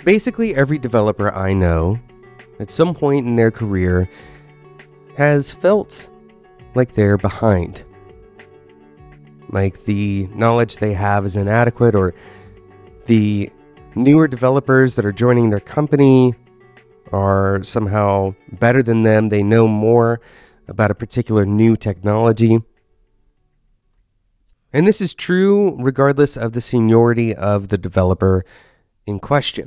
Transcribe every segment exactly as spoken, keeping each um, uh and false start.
Basically, every developer I know, at some point in their career, has felt like they're behind. Like the knowledge they have is inadequate, or the newer developers that are joining their company are somehow better than them. They know more about a particular new technology. And this is true regardless of the seniority of the developer in question.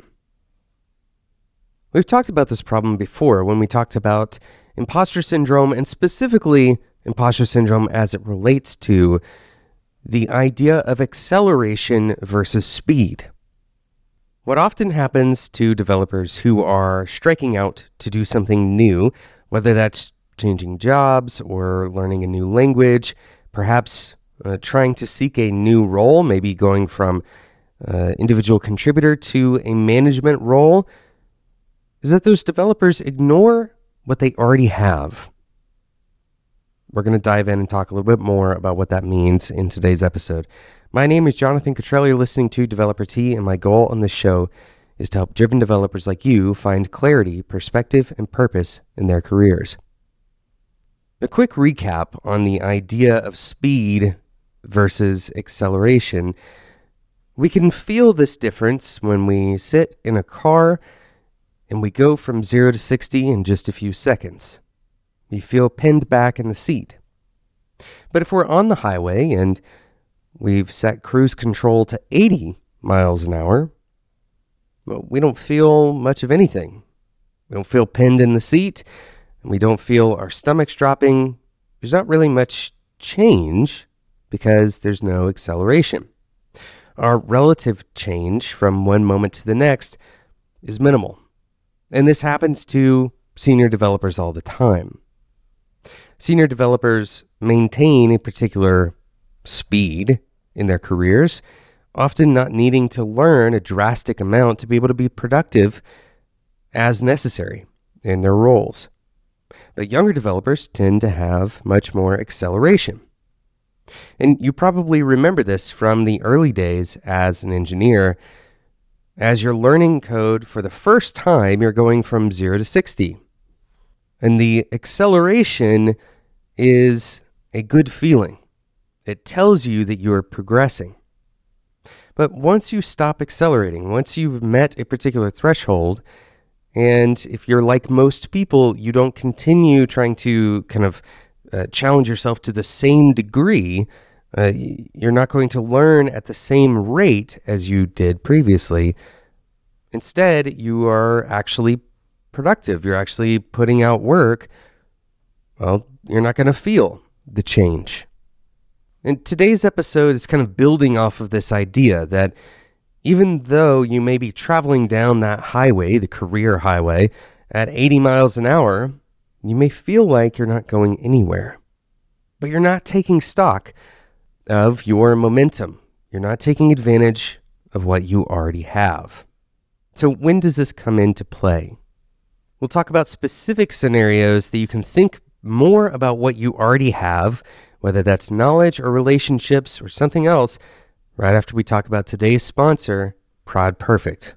We've talked about this problem before when we talked about imposter syndrome, and specifically imposter syndrome as it relates to the idea of acceleration versus speed. What often happens to developers who are striking out to do something new, whether that's changing jobs or learning a new language, perhaps uh, trying to seek a new role, maybe going from uh, individual contributor to a management role, is that those developers ignore what they already have. We're going to dive in and talk a little bit more about what that means in today's episode. My name is Jonathan Cottrell. You're listening to Developer Tea, and my goal on this show is to help driven developers like you find clarity, perspective, and purpose in their careers. A quick recap on the idea of speed versus acceleration. We can feel this difference when we sit in a car and we go from zero to sixty in just a few seconds. We feel pinned back in the seat. But if we're on the highway and we've set cruise control to eighty miles an hour, well, we don't feel much of anything. We don't feel pinned in the seat, and we don't feel our stomachs dropping. There's not really much change because there's no acceleration. Our relative change from one moment to the next is minimal. And this happens to senior developers all the time. Senior developers maintain a particular speed in their careers, often not needing to learn a drastic amount to be able to be productive as necessary in their roles. But younger developers tend to have much more acceleration. And you probably remember this from the early days as an engineer. As you're learning code for the first time, you're going from zero to sixty. And the acceleration is a good feeling. It tells you that you're progressing. But once you stop accelerating, once you've met a particular threshold, and if you're like most people, you don't continue trying to kind of uh, challenge yourself to the same degree, uh, you're not going to learn at the same rate as you did previously. Instead, you are actually productive. You're actually putting out work. Well, you're not going to feel the change. And today's episode is kind of building off of this idea that even though you may be traveling down that highway, the career highway, at eighty miles an hour, you may feel like you're not going anywhere. But you're not taking stock of your momentum. You're not taking advantage of what you already have. So when does this come into play? We'll talk about specific scenarios that you can think more about what you already have, whether that's knowledge or relationships or something else, right after we talk about today's sponsor, ProdPerfect.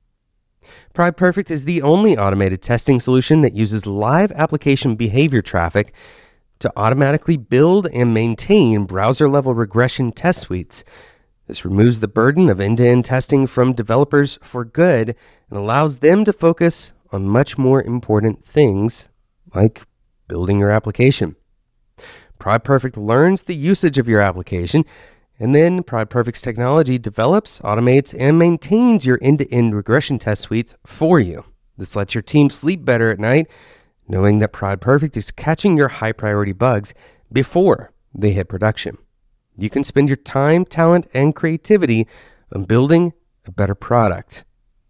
ProdPerfect is the only automated testing solution that uses live application behavior traffic to automatically build and maintain browser-level regression test suites. This removes the burden of end-to-end testing from developers for good and allows them to focus on much more important things like building your application. ProdPerfect learns the usage of your application, and then ProdPerfect's technology develops, automates, and maintains your end-to-end regression test suites for you. This lets your team sleep better at night, knowing that ProdPerfect is catching your high-priority bugs before they hit production. You can spend your time, talent, and creativity on building a better product.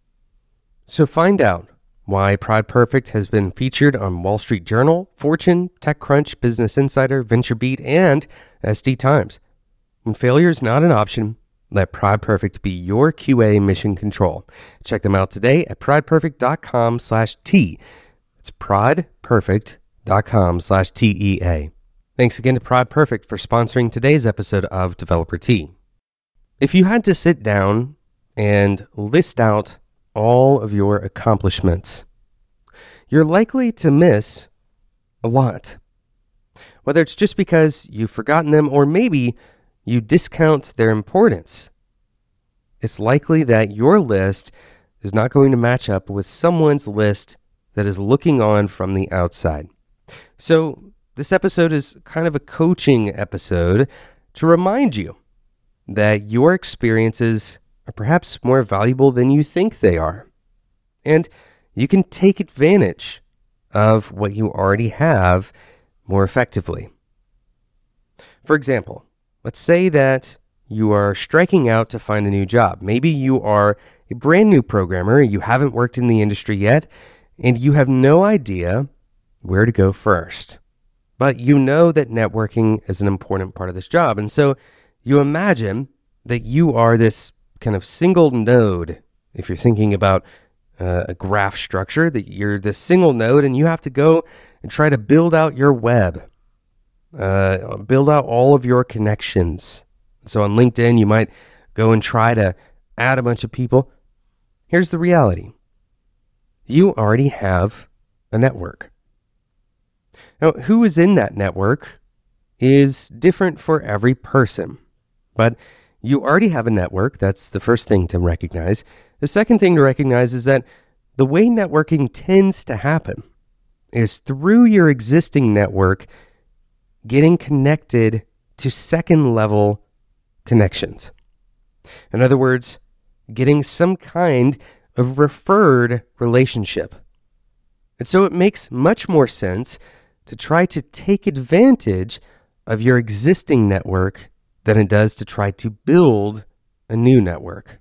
So find out why ProdPerfect has been featured on Wall Street Journal, Fortune, TechCrunch, Business Insider, VentureBeat, and S D Times. When failure is not an option, let ProdPerfect be your Q A mission control. Check them out today at prodperfect.com slash T. It's prodperfect.com slash T E A. Thanks again to ProdPerfect for sponsoring today's episode of Developer Tea. If you had to sit down and list out all of your accomplishments, you're likely to miss a lot. Whether it's just because you've forgotten them or maybe you discount their importance, it's likely that your list is not going to match up with someone's list that is looking on from the outside. So this episode is kind of a coaching episode to remind you that your experiences are perhaps more valuable than you think they are. And you can take advantage of what you already have more effectively. For example, let's say that you are striking out to find a new job. Maybe you are a brand new programmer, you haven't worked in the industry yet, and you have no idea where to go first. But you know that networking is an important part of this job. And so you imagine that you are this kind of single node. If you're thinking about uh, a graph structure, that you're this single node and you have to go and try to build out your web, uh, build out all of your connections. So on LinkedIn, you might go and try to add a bunch of people. Here's the reality. You already have a network. Now, who is in that network is different for every person, but you already have a network. That's the first thing to recognize. The second thing to recognize is that the way networking tends to happen is through your existing network, getting connected to second level connections. In other words, getting some kind of referred relationship. And so it makes much more sense to try to take advantage of your existing network than it does to try to build a new network.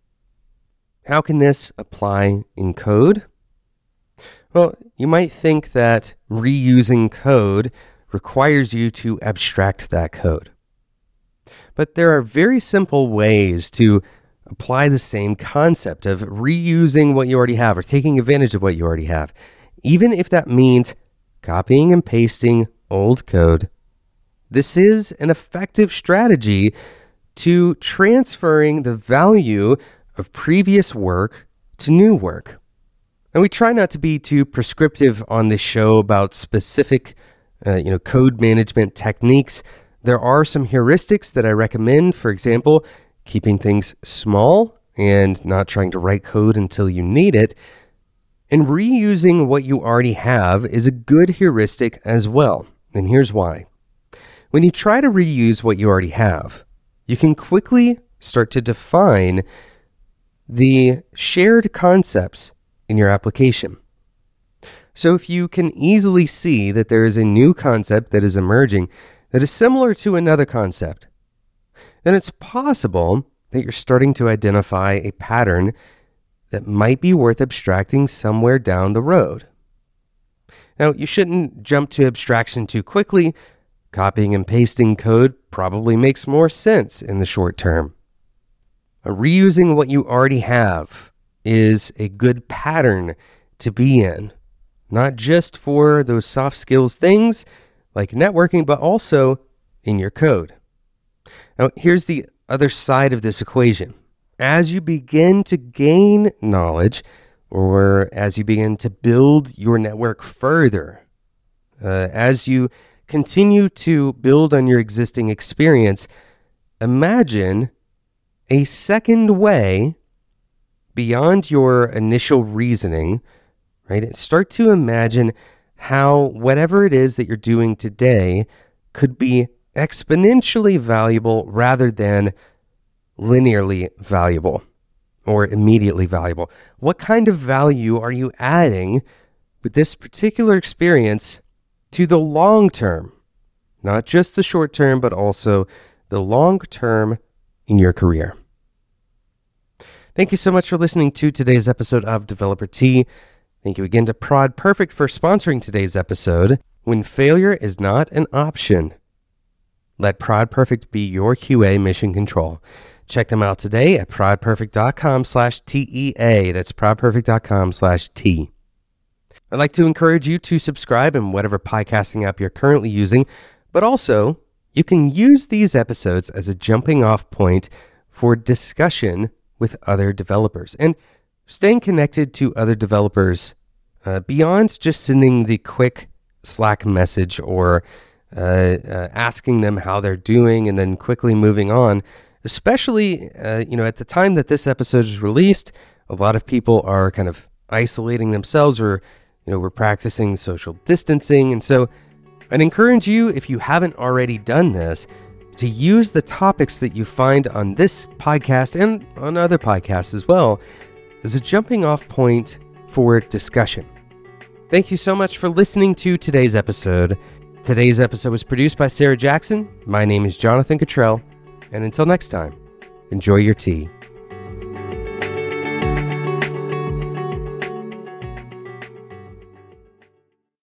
How can this apply in code? Well, you might think that reusing code requires you to abstract that code. But there are very simple ways to apply the same concept of reusing what you already have or taking advantage of what you already have, even if that means copying and pasting old code. This is an effective strategy to transferring the value of previous work to new work. And we try not to be too prescriptive on this show about specific uh, you know, code management techniques. There are some heuristics that I recommend. For example, keeping things small and not trying to write code until you need it. And reusing what you already have is a good heuristic as well. And here's why. When you try to reuse what you already have, you can quickly start to define the shared concepts in your application. So if you can easily see that there is a new concept that is emerging that is similar to another concept, then it's possible that you're starting to identify a pattern that might be worth abstracting somewhere down the road. Now, you shouldn't jump to abstraction too quickly. Copying and pasting code probably makes more sense in the short term. Reusing what you already have is a good pattern to be in, not just for those soft skills things like networking, but also in your code. Now, here's the other side of this equation. As you begin to gain knowledge, or as you begin to build your network further, uh, as you continue to build on your existing experience, imagine a second way beyond your initial reasoning, right? Start to imagine how whatever it is that you're doing today could be exponentially valuable rather than linearly valuable or immediately valuable. What kind of value are you adding with this particular experience to the long term? Not just the short term, but also the long term in your career. Thank you so much for listening to today's episode of Developer Tea. Thank you again to Prod Perfect for sponsoring today's episode. When failure is not an option, let Prod Perfect be your Q A mission control. Check them out today at prodperfect.com slash T-E-A. That's prodperfect.com slash T. I'd like to encourage you to subscribe in whatever podcasting app you're currently using, but also you can use these episodes as a jumping off point for discussion with other developers. And staying connected to other developers uh, beyond just sending the quick Slack message or uh, uh, asking them how they're doing and then quickly moving on, especially uh, you know at the time that this episode is released, a lot of people are kind of isolating themselves, or you know we're practicing social distancing. And so I'd encourage you, if you haven't already done this, to use the topics that you find on this podcast and on other podcasts as well as a jumping off point for discussion. Thank you so much for listening to today's episode. Today's episode was produced by Sarah Jackson. My name is Jonathan Cottrell, and until next time, enjoy your tea.